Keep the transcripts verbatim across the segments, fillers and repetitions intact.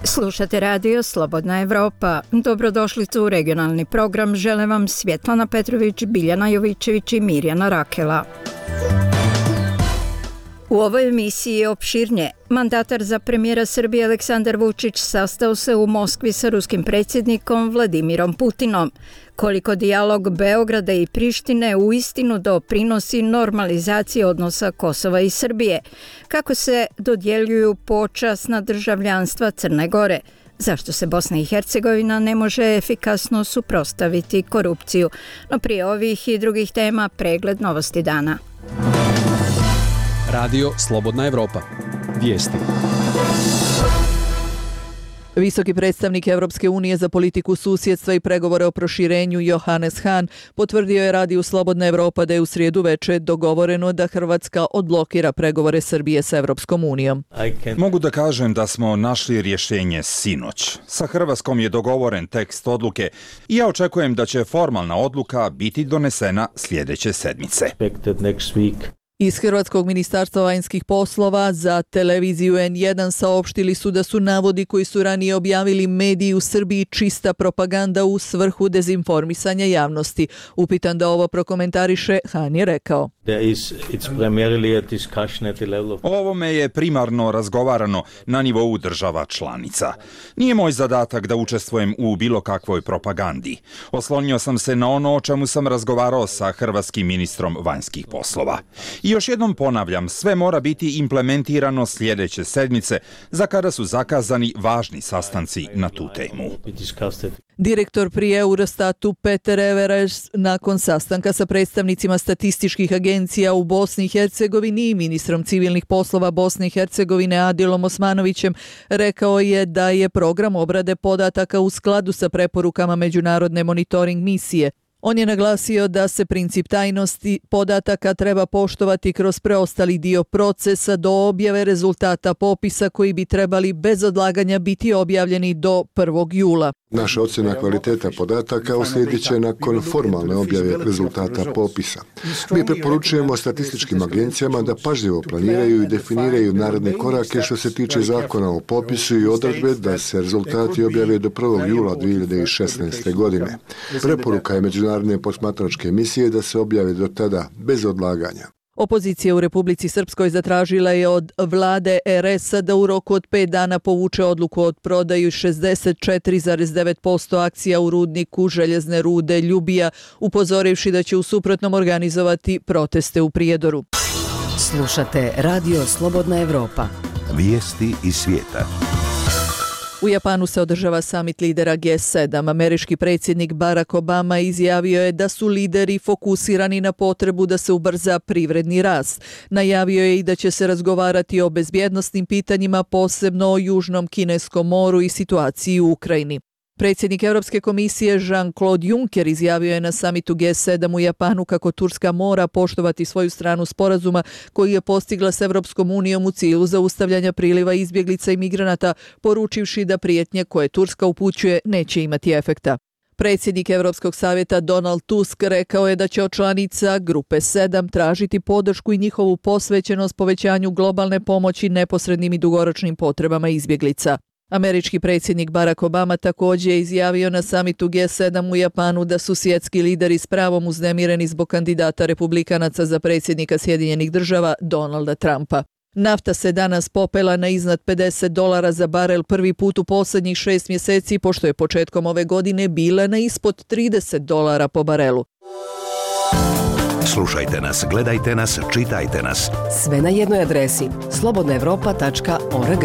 Slušate radio Slobodna Evropa. Dobrodošlicu u regionalni program. Žele vam Svjetlana Petrović, Biljana Jovićević i Mirjana Rakela. U ovoj emisiji je opširnije. Mandatar za premijera Srbije Aleksandar Vučić sastao se u Moskvi sa ruskim predsjednikom Vladimirom Putinom. Koliko dijalog Beograda i Prištine uistinu doprinosi normalizaciji odnosa Kosova i Srbije? Kako se dodjeljuju počasna državljanstva Crne Gore? Zašto se Bosna i Hercegovina ne može efikasno suprotstaviti korupciju? No prije ovih i drugih tema pregled novosti dana. Radio Slobodna Evropa. Vijesti. Visoki predstavnik Evropske unije za politiku susjedstva i pregovore o proširenju Johannes Hahn potvrdio je radiju Slobodna Evropa da je u srijedu veče dogovoreno da Hrvatska odblokira pregovore Srbije sa Evropskom unijom. Mogu da kažem da smo našli rješenje sinoć. Sa Hrvatskom je dogovoren tekst odluke i ja očekujem da će formalna odluka biti donesena sljedeće sedmice. Iz Hrvatskog ministarstva vanjskih poslova za televiziju en jedan saopštili su da su navodi koji su ranije objavili mediji u Srbiji čista propaganda u svrhu dezinformisanja javnosti. Upitan da ovo prokomentariše, Hahn je rekao: O ovome je primarno razgovarano na nivou država članica. Nije moj zadatak da učestvujem u bilo kakvoj propagandi. Oslonio sam se na ono o čemu sam razgovarao sa hrvatskim ministrom vanjskih poslova. I još jednom ponavljam, sve mora biti implementirano sljedeće sedmice, za kada su zakazani važni sastanci na tu temu. Direktor pri Eurostatu Peter Everers nakon sastanka sa predstavnicima statističkih agencija u Bosni i Hercegovini i ministrom civilnih poslova Bosne i Hercegovine Adilom Osmanovićem rekao je da je program obrade podataka u skladu sa preporukama međunarodne monitoring misije. On je naglasio da se princip tajnosti podataka treba poštovati kroz preostali dio procesa do objave rezultata popisa koji bi trebali bez odlaganja biti objavljeni do prvog jula. Naša ocjena kvaliteta podataka uslijedit će nakon formalne objave rezultata popisa. Mi preporučujemo statističkim agencijama da pažljivo planiraju i definiraju naredne korake što se tiče zakona o popisu i odredbe da se rezultati objave do prvog jula dvije hiljade šesnaeste. godine. Preporuka je međunarodne posmatračke misije da se objave do tada bez odlaganja. Opozicija u Republici Srpskoj zatražila je od vlade er es-a da u roku od pet dana povuče odluku od prodaju šezdeset četiri zarez devet posto akcija u rudniku željezne rude Ljubija, upozorivši da će u suprotnom organizovati proteste u Prijedoru. Slušate Radio Slobodna Evropa. Vijesti iz svijeta. U Japanu se održava samit lidera ge sedam. Američki predsjednik Barack Obama izjavio je da su lideri fokusirani na potrebu da se ubrza privredni rast. Najavio je i da će se razgovarati o bezbjednosnim pitanjima, posebno o Južnom Kineskom moru i situaciji u Ukrajini. Predsjednik Europske komisije Jean-Claude Juncker izjavio je na samitu ge sedam u Japanu kako Turska mora poštovati svoju stranu sporazuma koji je postigla s Europskom unijom u cilju zaustavljanja priliva izbjeglica i migranata, poručivši da prijetnje koje Turska upućuje neće imati efekta. Predsjednik Europskog savjeta Donald Tusk rekao je da će od članica Grupe sedam tražiti podršku i njihovu posvećenost povećanju globalne pomoći neposrednim i dugoročnim potrebama izbjeglica. Američki predsjednik Barack Obama također je izjavio na samitu ge sedam u Japanu da su svjetski lideri s pravom uznemireni zbog kandidata republikanaca za predsjednika Sjedinjenih država Donalda Trumpa. Nafta se danas popela na iznad pedeset dolara za barel prvi put u posljednjih šest mjeseci, pošto je početkom ove godine bila na ispod trideset dolara po barelu. Slušajte nas, gledajte nas, čitajte nas. Sve na jednoj adresi slobodna evropa tačka org.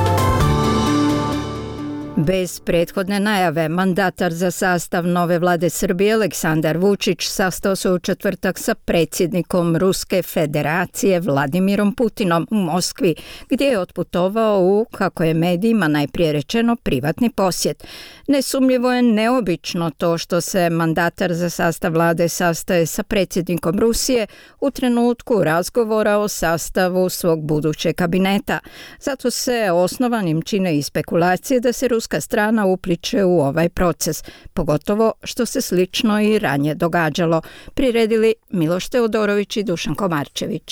Bez prethodne najave, mandatar za sastav nove vlade Srbije Aleksandar Vučić sastao se u četvrtak sa predsjednikom Ruske federacije Vladimirom Putinom u Moskvi, gdje je otputovao u, kako je medijima najprije rečeno, privatni posjet. Nesumnjivo je neobično to što se mandatar za sastav vlade sastaje sa predsjednikom Rusije u trenutku razgovora o sastavu svog budućeg kabineta. Zato se osnovanim čine i spekulacije da se ruska strana upliče u ovaj proces, pogotovo što se slično i ranije događalo. Priredili Miloš Teodorović i Dušan Komarčević.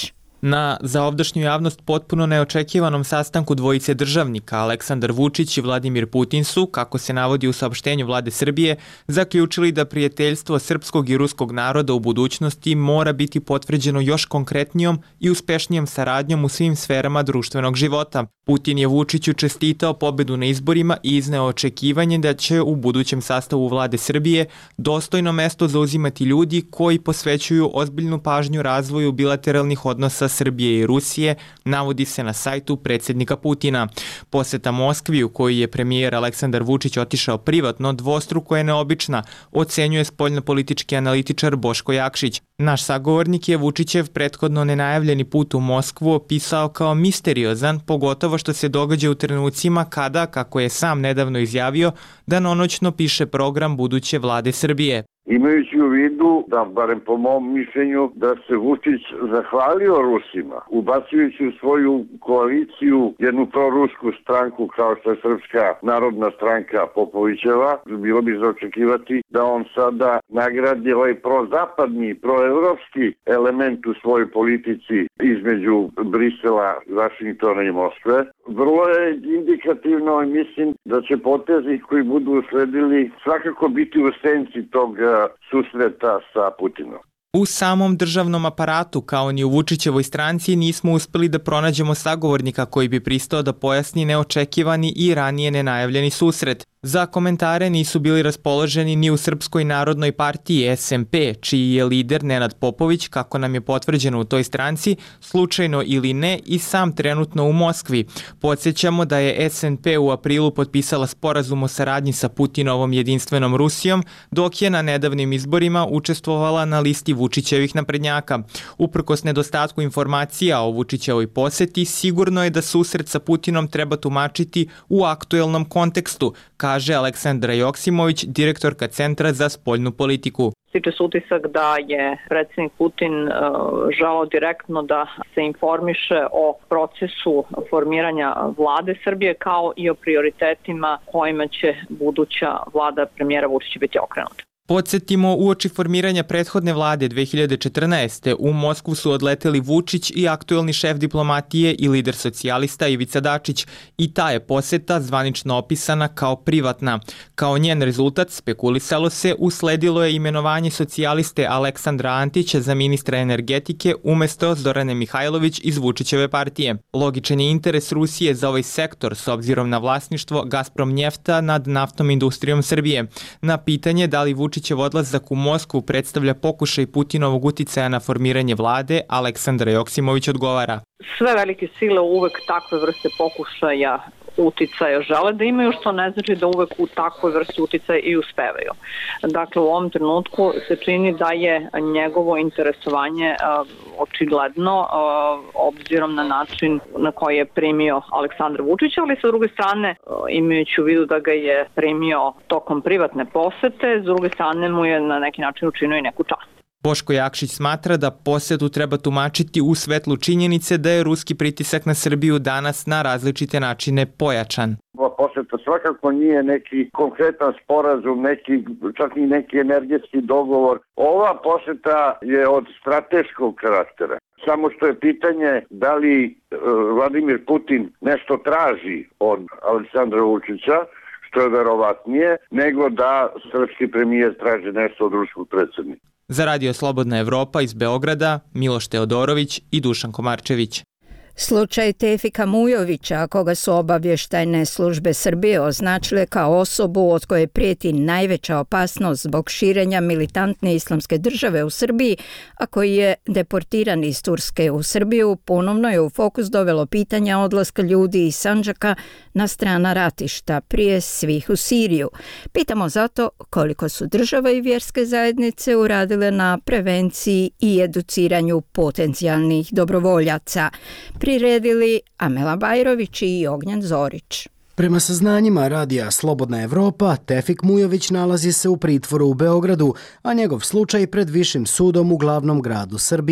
Na zaovdašnju javnost potpuno neočekivanom sastanku dvojice državnika Aleksandar Vučić i Vladimir Putin su, kako se navodi u saopštenju vlade Srbije, zaključili da prijateljstvo srpskog i ruskog naroda u budućnosti mora biti potvrđeno još konkretnijom i uspešnijom saradnjom u svim sferama društvenog života. Putin je Vučiću čestitao pobedu na izborima i izneo očekivanje da će u budućem sastavu vlade Srbije dostojno mesto zauzimati ljudi koji posvećuju ozbiljnu pažnju razvoju bilateralnih odnosa Srbije i Rusije, navodi se na sajtu predsjednika Putina. Poseta Moskvi, u kojoj je premijer Aleksandar Vučić otišao privatno, dvostruko je neobična, ocenjuje spoljnopolitički analitičar Boško Jakšić. Naš sagovornik je Vučićev prethodno nenajavljeni put u Moskvu opisao kao misteriozan, pogotovo što se događa u trenucima kada, kako je sam nedavno izjavio, danonoćno piše program buduće vlade Srbije. Imajući u vidu, da barem po mom mišljenju, da se Vučić zahvalio Rusima, ubacujući u svoju koaliciju jednu prorusku stranku kao što je Srpska narodna stranka Popovićeva, bilo bi za očekivati da on sada nagradi ovaj prozapadni, proevropski element u svojoj politici između Brisela, Vašingtona i Moskve. Vrlo je indikativno i mislim da će potezi koji budu usledili svakako biti u senci tog susreta sa Putinom. U samom državnom aparatu, kao ni u Vučićevoj stranci, nismo uspeli da pronađemo sagovornika koji bi pristao da pojasni neočekivani i ranije nenajavljeni susret. Za komentare nisu bili raspoloženi ni u Srpskoj narodnoj partiji S M P, čiji je lider Nenad Popović, kako nam je potvrđeno u toj stranci, slučajno ili ne, i sam trenutno u Moskvi. Podsjećamo da je S N P u aprilu potpisala sporazum o saradnji sa Putinovom jedinstvenom Rusijom, dok je na nedavnim izborima učestvovala na listi Vučićevih naprednjaka. Uprkos nedostatku informacija o Vučićevoj poseti, sigurno je da susret sa Putinom treba tumačiti u aktuelnom kontekstu, kaže Aleksandra Joksimović, direktorka Centra za spoljnu politiku. Stiče se utisak da je predsjednik Putin uh, želeo direktno da se informiše o procesu formiranja vlade Srbije kao i o prioritetima kojima će buduća vlada premijera Vučića biti okrenuta. Podsjetimo, uoči formiranja prethodne vlade dve hiljade četrnaeste. u Moskvu su odleteli Vučić i aktuelni šef diplomatije i lider socijalista Ivica Dačić, i ta je poseta zvanično opisana kao privatna. Kao njen rezultat, spekulisalo se, usledilo je imenovanje socijaliste Aleksandra Antića za ministra energetike umesto Zorane Mihajlović iz Vučićeve partije. Logičan je interes Rusije za ovaj sektor s obzirom na vlasništvo Gazprom njefta nad naftnom industrijom Srbije. Na pitanje da li Vučić Vučićev odlazak u Moskvu predstavlja pokušaj Putinovog uticaja na formiranje vlade, Aleksandra Joksimović odgovara. Sve velike sile uvek takve vrste pokušaja uticaja žele da imaju, što ne znači da uvek u takvoj vrsti uticaja i uspevaju. Dakle, u ovom trenutku se čini da je njegovo interesovanje uh, očigledno uh, obzirom na način na koji je primio Aleksandar Vučić, ali sa druge strane, uh, imajući u vidu da ga je primio tokom privatne posete, s druge strane mu je na neki način učinio i neku čast. Boško Jakšić smatra da posetu treba tumačiti u svetlu činjenice da je ruski pritisak na Srbiju danas na različite načine pojačan. Ova poseta svakako nije neki konkretan sporazum, neki, čak i neki energetski dogovor. Ova poseta je od strateškog karaktera. Samo što je pitanje da li uh, Vladimir Putin nešto traži od Aleksandra Vučića, što je verovatnije, nego da srpski premijer traži nešto od ruskog predsjednika. Za Radio Slobodna Evropa iz Beograda, Miloš Teodorović i Dušan Komarčević. Slučaj Tefika Mujovića, koga su obavještajne službe Srbije označile kao osobu od koje prijeti najveća opasnost zbog širenja militantne islamske države u Srbiji, a koji je deportiran iz Turske u Srbiju, ponovno je u fokus dovelo pitanja odlaska ljudi iz Sandžaka na strana ratišta, prije svih u Siriju. Pitamo zato koliko su država i vjerske zajednice uradile na prevenciji i educiranju potencijalnih dobrovoljaca. Priredili Amela Bajrović i Ognjen Zorić. Prema saznanjima radija Slobodna Evropa, Tefik Mujović nalazi se u pritvoru u Beogradu, a njegov slučaj pred višim sudom u glavnom gradu Srbije.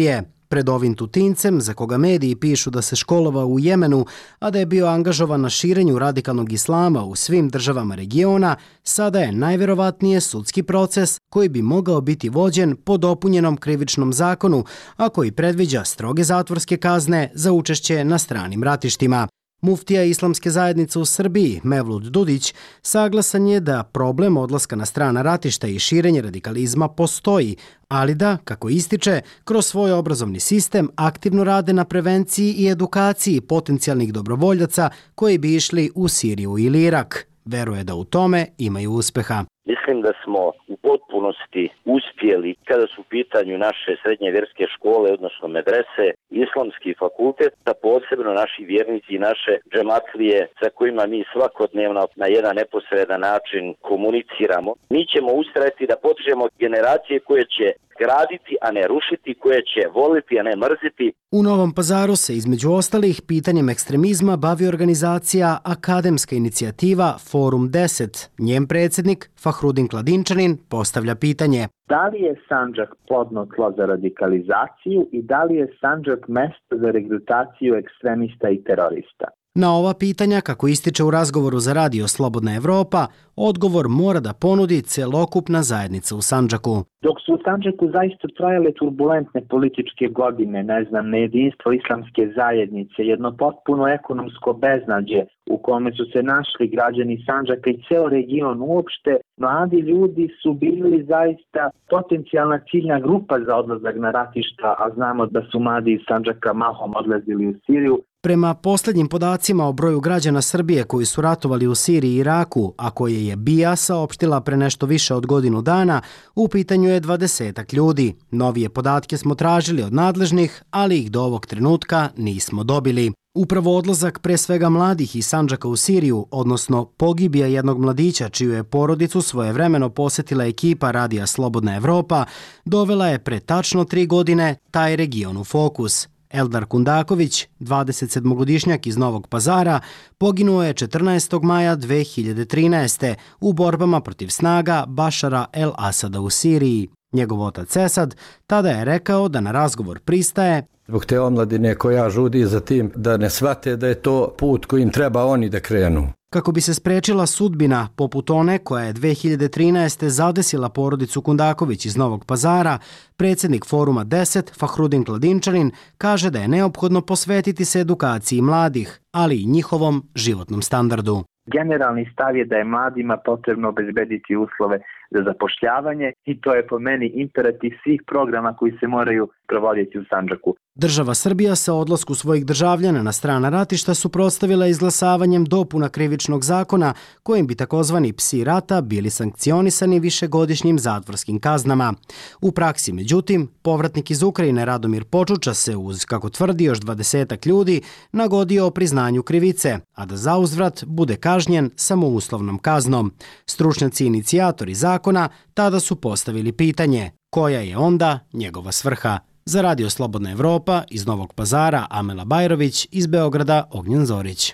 Pred ovim Tutincem, za koga mediji pišu da se školovao u Jemenu, a da je bio angažovan na širenju radikalnog islama u svim državama regiona, sada je najverovatnije sudski proces koji bi mogao biti vođen po dopunjenom krivičnom zakonu, a koji predviđa stroge zatvorske kazne za učešće na stranim ratištima. Muftija Islamske zajednice u Srbiji, Mevlut Dudić, saglasan je da problem odlaska na strana ratišta i širenje radikalizma postoji, ali da, kako ističe, kroz svoj obrazovni sistem aktivno rade na prevenciji i edukaciji potencijalnih dobrovoljaca koji bi išli u Siriju ili Irak. Veruje da u tome imaju uspeha. Mislim da smo u potpunosti uspjeli kada su u pitanju naše srednje vjerske škole, odnosno medrese, islamski fakultet, da posebno naši vjernici i naše džematlije sa kojima mi svakodnevno na jedan neposredan način komuniciramo. Mi ćemo ustrajati da potičemo generacije koje će graditi, a ne rušiti, koje će voliti, a ne mrziti. U Novom Pazaru se između ostalih pitanjem ekstremizma bavi organizacija Akademska inicijativa Forum deset. Njen predsjednik Fahrudin Kladinčanin postavlja pitanje: da li je Sandžak plodno tlo za radikalizaciju i da li je Sandžak mesto za regrutaciju ekstremista i terorista? Na ova pitanja, kako ističe u razgovoru za radio Slobodna Evropa, odgovor mora da ponudi celokupna zajednica u Sandžaku. Dok su u Sandžaku zaista trajale turbulentne političke godine, ne znam, nejedinstvo islamske zajednice, jedno potpuno ekonomsko beznađe u kome su se našli građani Sandžaka i ceo region uopšte, mladi ljudi su bili zaista potencijalna ciljna grupa za odlazak na ratišta, a znamo da su mladi iz Sandžaka mahom odlazili u Siriju. Prema posljednjim podacima o broju građana Srbije koji su ratovali u Siriji i Iraku, a koje je B I A saopštila pre nešto više od godinu dana, u pitanju je dvadesetak ljudi. Novije podatke smo tražili od nadležnih, ali ih do ovog trenutka nismo dobili. Upravo odlazak pre svega mladih iz Sandžaka u Siriju, odnosno pogibija jednog mladića čiju je porodicu svojevremeno posetila ekipa radija Slobodna Evropa, dovela je pre tačno tri godine taj region u fokus. Eldar Kundaković, dvadesetsedmogodišnjak iz Novog Pazara, poginuo je četrnaestog maja dve hiljade trinaeste. u borbama protiv snaga Bašara el Asada u Siriji. Njegov otac Esad tada je rekao da na razgovor pristaje zbog te omladine koja žudi za tim da ne shvate da je to put kojim treba oni da krenu. Kako bi se sprečila sudbina poput one koja je dve hiljade trinaeste. zadesila porodicu Kundaković iz Novog Pazara, predsjednik Foruma deset, Fahrudin Kladinčanin, kaže da je neophodno posvetiti se edukaciji mladih, ali i njihovom životnom standardu. Generalni stav je da je mladima potrebno obezbediti uslove za zapošljavanje i to je po meni imperativ svih programa koji se moraju provoditi u Sandžaku. Država Srbija sa odlasku svojih državljana na strana ratišta suprotstavila izglasavanjem dopuna krivičnog zakona kojim bi takozvani psi rata bili sankcionisani višegodišnjim zatvorskim kaznama. U praksi, međutim, povratnik iz Ukrajine Radomir Počuča se uz, kako tvrdi, još dvadesetak ljudi nagodio o priznanju krivice, a da zauzvrat bude kažnjen samouslovnom kaznom. Stručnjaci i inicijatori zakona tada su postavili pitanje koja je onda njegova svrha. Za radio Slobodna Evropa iz Novog Pazara Amela Bajrović, iz Beograda Ognjen Zorić.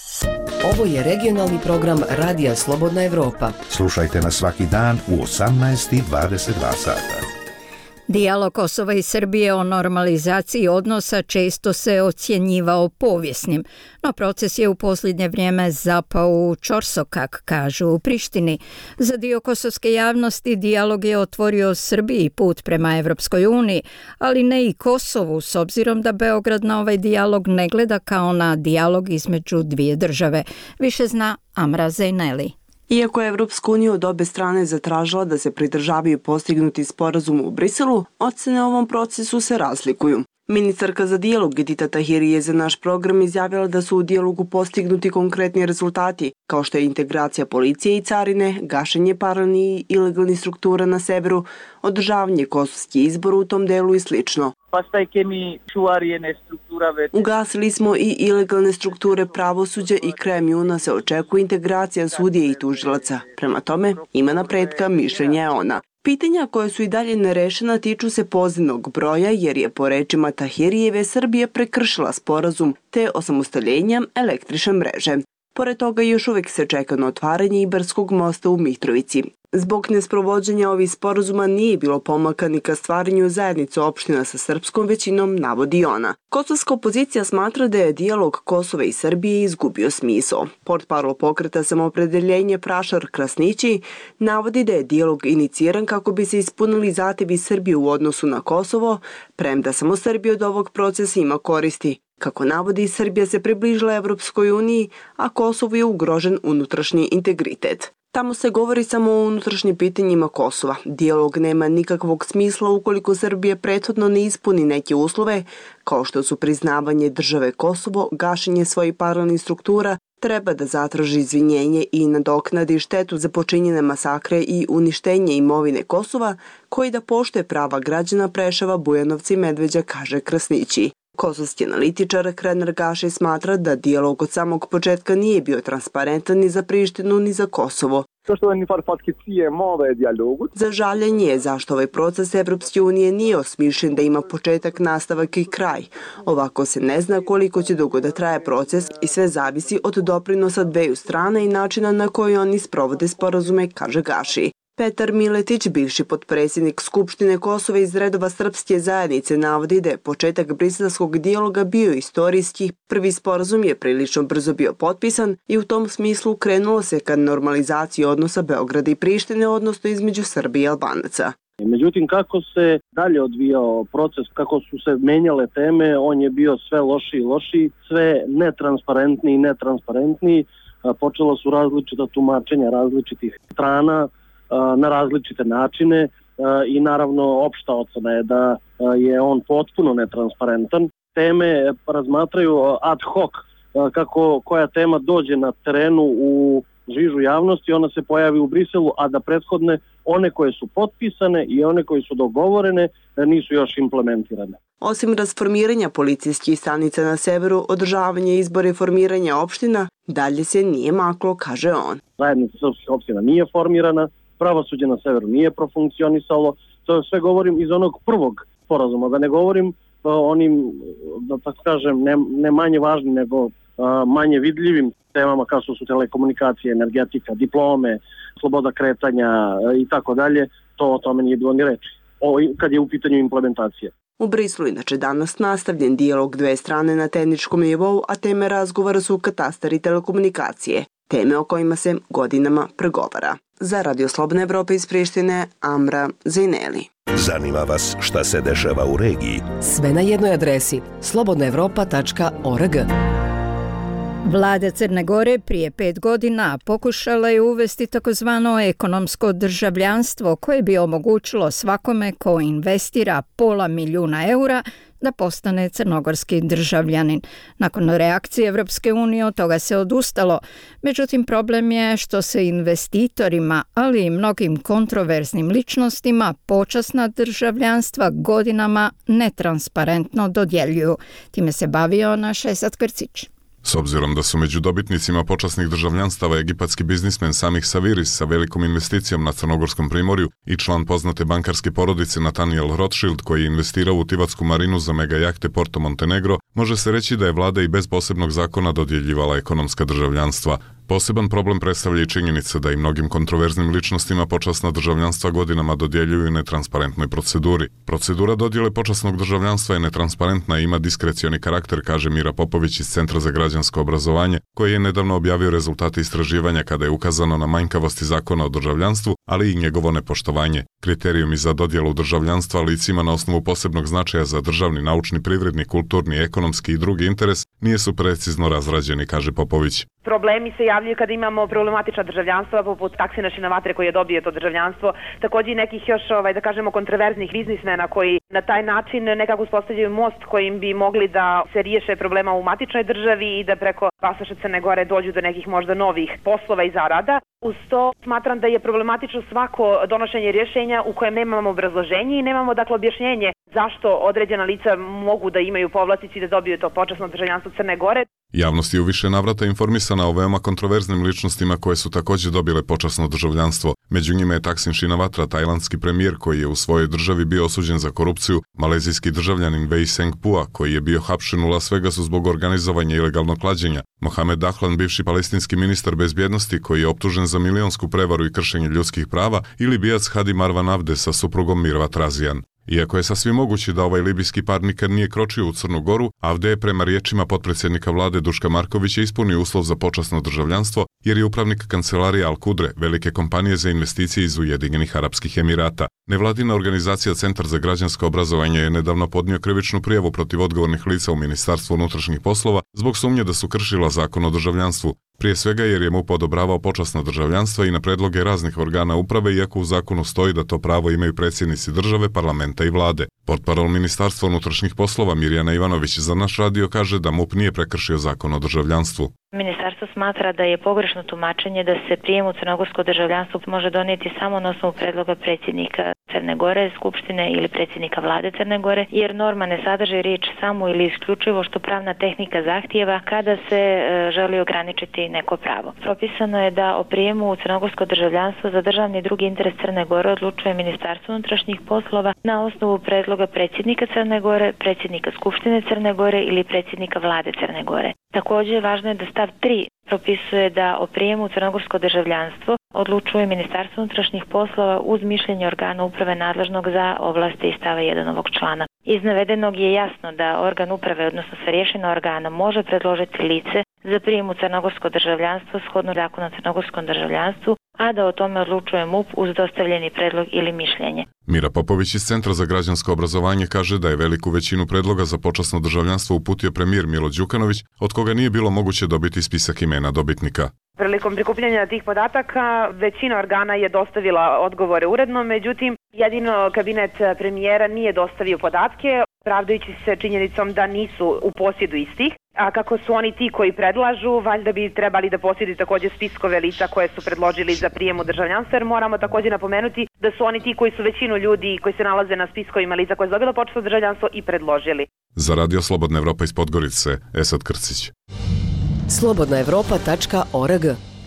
Ovo je regionalni program Radija Slobodna Evropa. Slušajte nas svaki dan u osamnaest i dvadeset dva sata. Dijalog Kosova i Srbije o normalizaciji odnosa često se ocjenjivao povijesnim, no proces je u posljednje vrijeme zapao u ćorsokak, kažu u Prištini. Za dio kosovske javnosti dijalog je otvorio Srbiji put prema Evropskoj uniji, ali ne i Kosovu, s obzirom da Beograd na ovaj dijalog ne gleda kao na dijalog između dvije države. Više zna Amra Zejneli. Iako je Evropska unija od obe strane zatražila da se pridržavaju postignuti sporazum u Briselu, ocene o ovom procesu se razlikuju. Ministarka za dijalog Edita Tahiri je za naš program izjavila da su u dijalogu postignuti konkretni rezultati, kao što je integracija policije i carine, gašenje paralelnih i ilegalnih struktura na severu, održavanje kosovskih izbora u tom delu i slično. Ugasili smo i ilegalne strukture pravosuđa i krajem juna se očekuje integracija sudije i tužilaca. Prema tome, ima napretka, mišljenja je ona. Pitanja koja su i dalje nerešena tiču se pozivnog broja jer je po rečima Tahirijeve Srbija prekršila sporazum te osamostaljenjem električne mreže. Pored toga još uvek se čeka na otvaranje Ibarskog mosta u Mitrovici. Zbog nesprovođenja ovih sporazuma nije bilo pomaka ni ka stvaranju zajednice opština sa srpskom većinom, navodi ona. Kosovska opozicija smatra da je dijalog Kosova i Srbije izgubio smisao. Portparol pokreta Samoopredeljenje Prašar Krasnići navodi da je dijalog iniciran kako bi se ispunili zahtevi Srbije u odnosu na Kosovo, premda samo Srbija od ovog procesa ima koristi. Kako navodi, Srbija se približila Evropskoj uniji, a Kosovo je ugrožen unutrašnji integritet. Tamo se govori samo o unutrašnjim pitanjima Kosova. Dijalog nema nikakvog smisla ukoliko Srbija prethodno ne ispuni neke uslove, kao što su priznavanje države Kosovo, gašenje svojih paralelnih struktura, treba da zatraži izvinjenje i nadoknadi štetu za počinjene masakre i uništenje imovine Kosova, koji da poštuje prava građana Preševa, Bujanovca i Medveđa, kaže Krasnići. Kosovski analitičar Krenar Gaši smatra da dijalog od samog početka nije bio transparentan ni za Prištinu ni za Kosovo. Za žaljenje je zašto ovaj proces Evropske unije nije osmišljen da ima početak, nastavak i kraj. Ovako se ne zna koliko će dugo da traje proces i sve zavisi od doprinosa dveju strana i načina na koji oni sprovode sporazume, kaže Gaši. Petar Miletić, bivši potpredsjednik Skupštine Kosova iz redova srpske zajednice, navodi da je početak briselskog dijaloga bio istorijski. Prvi sporazum je prilično brzo bio potpisan i u tom smislu krenulo se ka normalizaciji odnosa Beograda i Prištine, odnosno između Srbije i Albanaca. Međutim, kako se dalje odvijao proces, kako su se menjale teme, on je bio sve lošiji i lošiji, sve netransparentniji i netransparentniji. Počela su različita tumačenja različitih strana na različite načine i naravno opšta ocena je da je on potpuno netransparentan. Teme razmatraju ad hoc, kako koja tema dođe na terenu u žižu javnosti, ona se pojavi u Briselu, a da prethodne one koje su potpisane i one koje su dogovorene nisu još implementirane. Osim rasformiranja policijskih stanica na severu, održavanje izbora i formiranja opština, dalje se nije maklo, kaže on. Zajednica srpskih opština nije formirana, pravosuđe na severu nije profunkcionisalo, to sve govorim iz onog prvog sporazuma, da ne govorim o onim, da tako kažem, ne, ne manje važnim, nego a, manje vidljivim temama kao što su telekomunikacije, energetika, diplome, sloboda kretanja i tako dalje, to o tome nije bilo ni reči, o, kad je u pitanju implementacije. U Brislu inače danas nastavljen dijalog dve strane na tehničkom nivou, a teme razgovora su katastar i telekomunikacije, teme o kojima se godinama pregovara. Za Radio Slobodna Evropa iz Prištine, Amra Zajneli. Zanima vas šta se dešava u regiji? Sve na jednoj adresi slobodna evropa tačka org. Vlada Crne Gore prije pet godina pokušala je uvesti takozvano ekonomsko državljanstvo koje bi omogućilo svakome ko investira pola milijuna eura da postane crnogorski državljanin. Nakon reakcije Evropske unije od toga se odustalo. Međutim, problem je što se investitorima, ali i mnogim kontroverznim ličnostima počasna državljanstva godinama netransparentno dodjeljuju. Time se bavio naš Esad Krcić. S obzirom da su među dobitnicima počasnih državljanstava egipatski biznismen Samih Saviris sa velikom investicijom na Crnogorskom primorju i član poznate bankarske porodice Nathaniel Rothschild koji je investirao u Tivatsku marinu za mega jahte Porto Montenegro, može se reći da je vlada i bez posebnog zakona dodjeljivala ekonomska državljanstva. Poseban problem predstavlja i činjenica da i mnogim kontroverznim ličnostima počasna državljanstva godinama dodjeljuju netransparentnoj proceduri. Procedura dodjele počasnog državljanstva je netransparentna i ima diskrecioni karakter, kaže Mira Popović iz Centra za građansko obrazovanje, koji je nedavno objavio rezultate istraživanja kada je ukazano na manjkavosti zakona o državljanstvu, ali i njegovo nepoštovanje. Kriterijumi za dodjelu državljanstva licima na osnovu posebnog značaja za državni, naučni, privredni, kulturni, ekonomski i drugi interes nisu precizno razrađeni, kaže Popović. Problemi se javljaju kada imamo problematična državljanstva poput Taksina Šinavatre koji je dobio to državljanstvo, također i nekih još, ovaj, da kažemo, kontroverznih biznismena koji na taj način nekako uspostavljaju most kojim bi mogli da se riješe problema u matičnoj državi i da preko pasoša Crne Gore dođu do nekih možda novih poslova i zarada. Uz to smatram da je problematično svako donošenje rješenja u kojem nemamo obrazloženje i nemamo dakle objašnjenje zašto određena lica mogu da imaju povlastice i da dobiju to počasno državljanstvo Crne Gore. Javnost je u više navrata informisana o veoma kontroverznim ličnostima koje su također dobile počasno državljanstvo. Među njima je Thaksin Shinawatra, tajlandski premijer koji je u svojoj državi bio osuđen za korupciju, malezijski državljanin Wei Sengpua koji je bio hapšen u Las Vegasu zbog organizovanja ilegalnog klađenja, Mohamed Dahlan, bivši palestinski ministar bezbjednosti koji je optužen za milionsku prevaru i kršenje ljudskih prava, ili bijac Hadi Marwan Avde sa suprugom Mirvat Razian. Iako je sasvim moguće da ovaj libijski par nikad nije kročio u Crnu Goru, Avde je prema riječima potpredsjednika vlade Duška Markovića ispunio uslov za počasno državljanstvo jer je upravnik kancelarije Al Kudre, velike kompanije za investicije iz Ujedinjenih Arapskih Emirata. Nevladina organizacija Centar za građansko obrazovanje je nedavno podnio krivičnu prijavu protiv odgovornih lica u Ministarstvu unutrašnjih poslova zbog sumnje da su kršila zakon o državljanstvu. Prije svega jer je M U P odobravao počasna državljanstva i na predloge raznih organa uprave, iako u zakonu stoji da to pravo imaju predsjednici države, parlamenta i vlade. Portparol Ministarstva unutrašnjih poslova Mirjana Ivanović za naš radio kaže da M U P nije prekršio zakon o državljanstvu. Ministarstvo smatra da je pogrešno tumačenje da se prijem u crnogorsko državljanstvo može donijeti samo na osnovu predloga predsjednika Crne Gore, Skupštine ili predsjednika vlade Crne Gore, jer norma ne sadrži riječ samo ili isključivo što pravna tehnika zahtijeva kada se e, želi ograničiti neko pravo. Propisano je da o prijemu u crnogorsko državljanstvo za državni i drugi interes Crne Gore odlučuje Ministarstvo unutrašnjih poslova na osnovu predloga predsjednika Crne Gore, predsjednika Skupštine Crne Gore ili predsjednika vlade Crne Gore. Također važno je da stav tri propisuje da o prijemu u crnogorsko državljanstvo odlučuje Ministarstvo unutrašnjih poslova uz mišljenje organa uprave nadležnog za ovlasti iz stava jedan ovog člana. Iz navedenog je jasno da organ uprave, odnosno starješina organa, može predložiti lice za prijem u crnogorsko državljanstvo shodno zakonu o crnogorskom državljanstvu, a da o tome odlučuje M U P uz dostavljeni predlog ili mišljenje. Mira Popović iz Centra za građansko obrazovanje kaže da je veliku većinu predloga za počasno državljanstvo uputio premijer Milo Đukanović, od koga nije bilo moguće dobiti spisak imena dobitnika. Prilikom prikupljanja tih podataka većina organa je dostavila odgovore uredno, međutim jedino kabinet premijera nije dostavio podatke, pravdajući se činjenicom da nisu u posjedu istih. A kako su oni ti koji predlažu, valjda bi trebali da posjeduju također spiskove lica koje su predložili za prijem u državljanstvo, jer moramo također napomenuti da su oni ti koji su većinu ljudi koji se nalaze na spiskovima lica koje su dobila počasno državljanstvo i predložili. Za radio Slobodna Evropa iz Podgorice, Esad Krcić. slobodna evropa tačka org.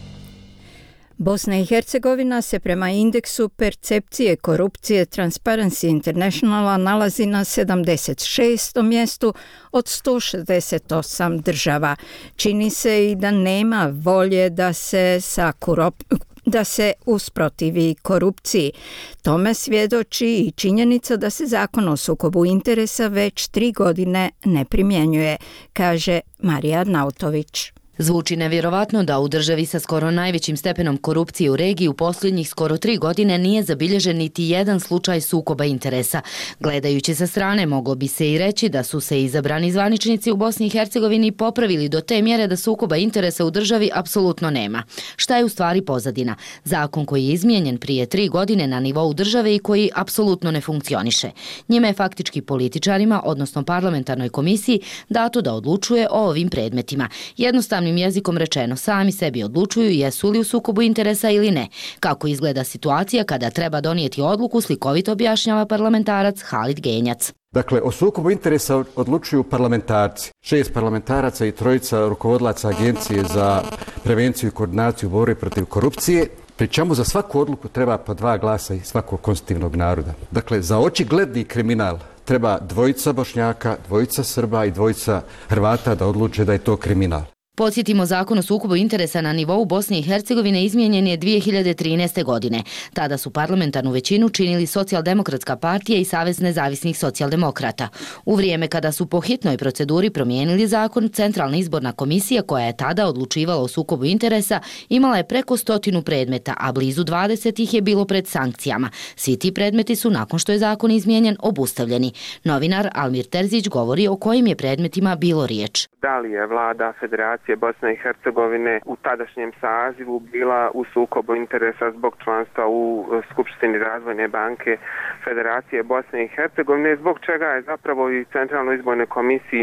Bosna i Hercegovina se prema indeksu percepcije korupcije Transparency Internationala nalazi na sedamdeset šestom mjestu od sto šezdeset osam država. Čini se i da nema volje da se sa korop da se usprotivi korupciji. Tome svjedoči i činjenica da se zakon o sukobu interesa već tri godine ne primjenjuje, kaže Marija Nautović. Zvuči nevjerovatno da u državi sa skoro najvećim stepenom korupcije u regiji u posljednjih skoro tri godine nije zabilježen niti jedan slučaj sukoba interesa. Gledajući sa strane, moglo bi se i reći da su se izabrani zvaničnici u Bosni i Hercegovini popravili do te mjere da sukoba interesa u državi apsolutno nema. Šta je u stvari pozadina? Zakon koji je izmijenjen prije tri godine na nivou države i koji apsolutno ne funkcioniše. Njime je faktički političarima, odnosno parlamentarnoj komisiji, dato da odlučuje o ovim predmetima. Jednostavno jezikom rečeno, sami sebi odlučuju jesu li u sukobu interesa ili ne. Kako izgleda situacija kada treba donijeti odluku, slikovito objašnjava parlamentarac Halid Genjac. Dakle, o sukobu interesa odlučuju parlamentarci. Šest parlamentaraca i trojica rukovodlaca Agencije za prevenciju i koordinaciju borbe protiv korupcije, pri čemu za svaku odluku treba po dva glasa i svakog konstitutivnog naroda. Dakle, za očigledni kriminal treba dvojica Bošnjaka, dvojica Srba i dvojica Hrvata da odluče da je to kriminal. Podsjetimo, zakon o sukobu interesa na nivou Bosne i Hercegovine izmijenjen je dvije hiljade trinaeste. godine. Tada su parlamentarnu većinu činili Socijaldemokratska partija i Savez nezavisnih socijaldemokrata. U vrijeme kada su po hitnoj proceduri promijenili zakon, Centralna izborna komisija koja je tada odlučivala o sukobu interesa imala je preko stotinu predmeta, a blizu dvadeset ih je bilo pred sankcijama. Svi ti predmeti su, nakon što je zakon izmijenjen, obustavljeni. Novinar Almir Terzić govori o kojim je predmetima bilo riječ. Da li je vlada Federacije Bosne i Hercegovine u tadašnjem sazivu bila u sukobu interesa zbog članstva u Skupštini Razvojne banke Federacije Bosne i Hercegovine, zbog čega je zapravo i Centralnoj izbornoj komisiji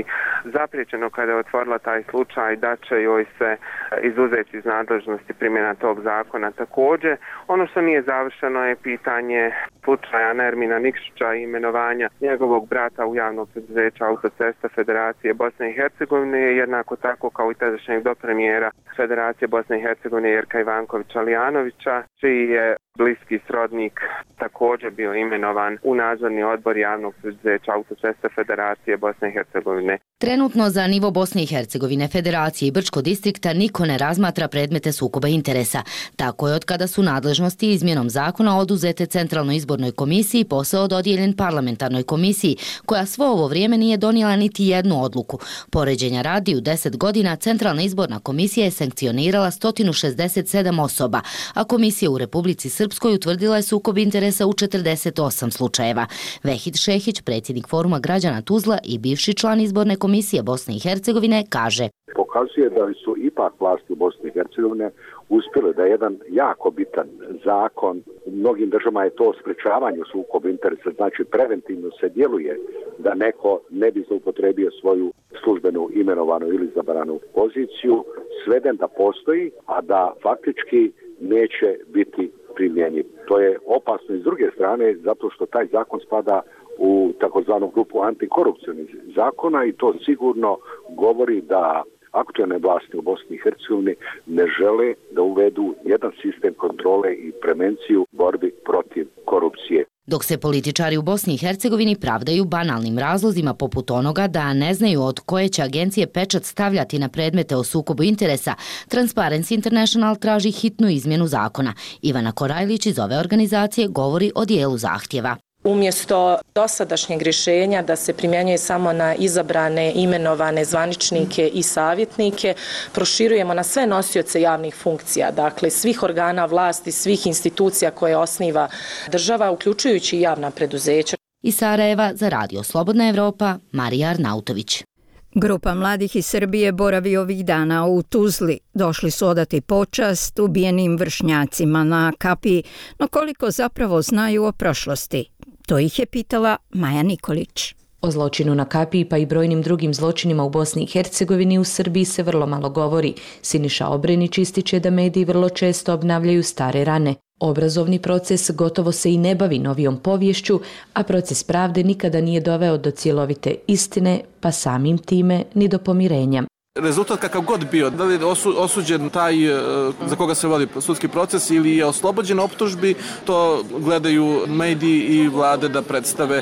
zapriječeno kada je otvorila taj slučaj da će joj se izuzeti iz nadležnosti primjena tog zakona. Također, ono što nije završeno je pitanje slučaja Nermina Nikšića i imenovanja njegovog brata u javno preduzeće Autocesta Federacije Bosne i Hercegovine, jednako tako kao i tadašnjeg dopremijera Federacije Bosne i Hercegovine Jerka Ivankovića Lijanovića, čiji je bliski srodnik također bio imenovan u nadzorni odbor javnog preduzeća Autocesta Federacije Bosne i Hercegovine. Trenutno za nivo Bosne i Hercegovine, Federacije i Brčko distrikta niko ne razmatra predmete sukoba interesa. Tako je od kada su nadležnosti izmjenom zakona oduzete Centralnoj izbornoj komisiji, posao dodijeljen parlamentarnoj komisiji, koja svo ovo vrijeme nije donijela niti jednu odluku. Poređenja radi, u deset godina Centralna izborna komisija je sankcionirala sto šezdeset sedam osoba, a komisija u Republici Srpskoj utvrdila je sukob interesa u četrdeset osam slučajeva. Vehid Šehić, predsjednik Foruma građana Tuzla i bivši član izborne komisije Bosne i Hercegovine, kaže: Pokazuje da su ipak vlasti u Bosni i Hercegovine uspjele da je jedan jako bitan zakon, u mnogim državama je to sprečavanje sukoba interesa, znači preventivno se djeluje da neko ne bi zloupotrebio svoju službenu imenovanu ili izabranu poziciju, sveden da postoji, a da faktički neće biti primjenjiv. To je opasno i s druge strane zato što taj zakon spada u takozvanu grupu antikorupcionih zakona i to sigurno govori da aktualne vlasti u Bosni i Hercegovini ne žele da uvedu jedan sistem kontrole i prevenciju borbi protiv korupcije. Dok se političari u Bosni i Hercegovini pravdaju banalnim razlozima poput onoga da ne znaju od koje će agencije pečat stavljati na predmete o sukobu interesa, Transparency International traži hitnu izmjenu zakona. Ivana Korajlić iz ove organizacije govori o dijelu zahtjeva. Umjesto dosadašnjeg rješenja da se primjenjuje samo na izabrane, imenovane zvaničnike i savjetnike, proširujemo na sve nosioce javnih funkcija, dakle svih organa vlasti, svih institucija koje osniva država, uključujući i javna preduzeća. Iz Sarajeva za Radio Slobodna Evropa, Marija Arnautović. Grupa mladih iz Srbije boravi ovih dana u Tuzli. Došli su odati počast ubijenim vršnjacima na kapiji, no koliko zapravo znaju o prošlosti? To ih je pitala Maja Nikolić. O zločinu na kapiji pa i brojnim drugim zločinima u Bosni i Hercegovini u Srbiji se vrlo malo govori. Siniša Obrenić ističe da mediji vrlo često obnavljaju stare rane. Obrazovni proces gotovo se i ne bavi novijom poviješću, a proces pravde nikada nije doveo do cjelovite istine, pa samim time ni do pomirenja. Rezultat kakav god bio, da li je osuđen taj za koga se vodi sudski proces ili je oslobođen optužbi, to gledaju mediji i vlade da predstave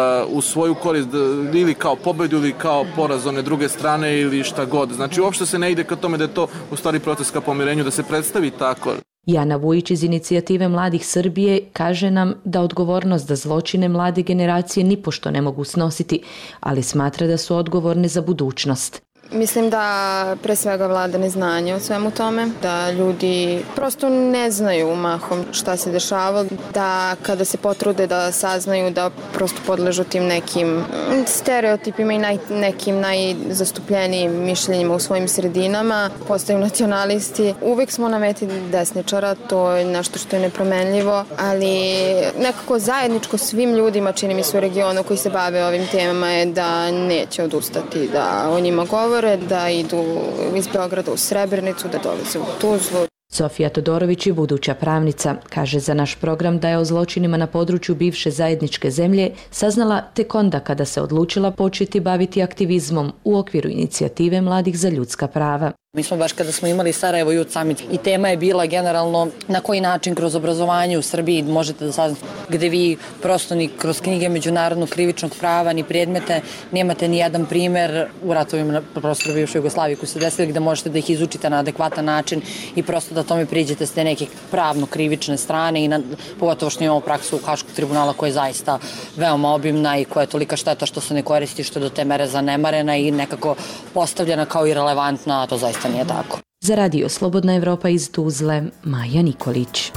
u svoju korist ili kao pobedu ili kao poraz one druge strane ili šta god. Znači uopšte se ne ide ka tome da je to u stvari proces ka pomirenju, da se predstavi tako. Jana Vujić iz inicijative Mladih Srbije kaže nam da odgovornost za zločine mlade generacije nipošto ne mogu snositi, ali smatra da su odgovorne za budućnost. Mislim da pre svega vlada neznanje o svemu tome, da ljudi prosto ne znaju mahom šta se dešava, da kada se potrude da saznaju da prosto podležu tim nekim stereotipima i naj, nekim najzastupljenijim mišljenjima u svojim sredinama, postaju nacionalisti. Uvijek smo na meti desničara, to je nešto što je nepromenljivo, ali nekako zajedničko svim ljudima, čini mi se u regionu koji se bave ovim temama, je da neće odustati, da o njima govore, da idu iz Beograda u Srebrenicu, da dolaze u Tuzlu. Sofija Todorović je buduća pravnica. Kaže za naš program da je o zločinima na području bivše zajedničke zemlje saznala tek onda kada se odlučila početi baviti aktivizmom u okviru inicijative Mladih za ljudska prava. Mi smo baš kada smo imali Sarajevo Youth Summit i tema je bila generalno na koji način kroz obrazovanje u Srbiji možete da saznate, gde vi prosto ni kroz knjige međunarodnog krivičnog prava ni predmete nemate ni jedan primer u ratovima na prostoru bivše Jugoslavije koji su desili gde možete da ih izučite na adekvatan način i prosto da tome priđete s te neke pravno-krivične strane i na, pogotovo što imamo praksu u Haškog tribunala koja je zaista veoma obimna i koja je tolika šteta što se ne koristi, što je do te mere zanemarena i nekako postavljena kao irelevantna, a to zaista nije tako. Za Radio Slobodna Evropa iz Tuzle, Maja Nikolić.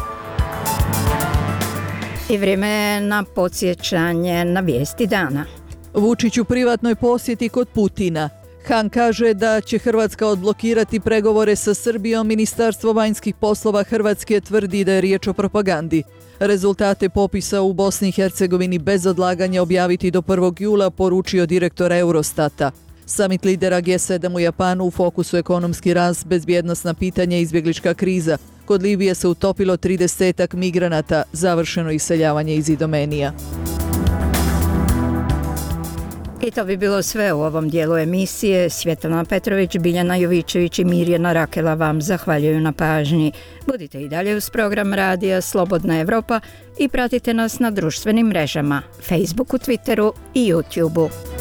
I vrijeme je na podsjećanje na vijesti dana. Vučić u privatnoj posjeti kod Putina. Han kaže da će Hrvatska odblokirati pregovore sa Srbijom. Ministarstvo vanjskih poslova Hrvatske tvrdi da je riječ o propagandi. Rezultate popisa u Bosni i Hercegovini bez odlaganja objaviti do prvog jula, poručio direktor Eurostata. Samit lidera G sedam u Japanu u fokusu ekonomski rast, bezbjednosna pitanja i izbjeglička kriza. Kod Libije se utopilo tridesetak migranata, završeno iseljavanje iz Idomenija. I to bi bilo sve u ovom dijelu emisije. Svjetlana Petrović, Biljana Jovičević i Mirjana Rakela vam zahvaljuju na pažnji. Budite i dalje uz program radija Slobodna Evropa i pratite nas na društvenim mrežama, Facebooku, Twitteru i YouTubeu.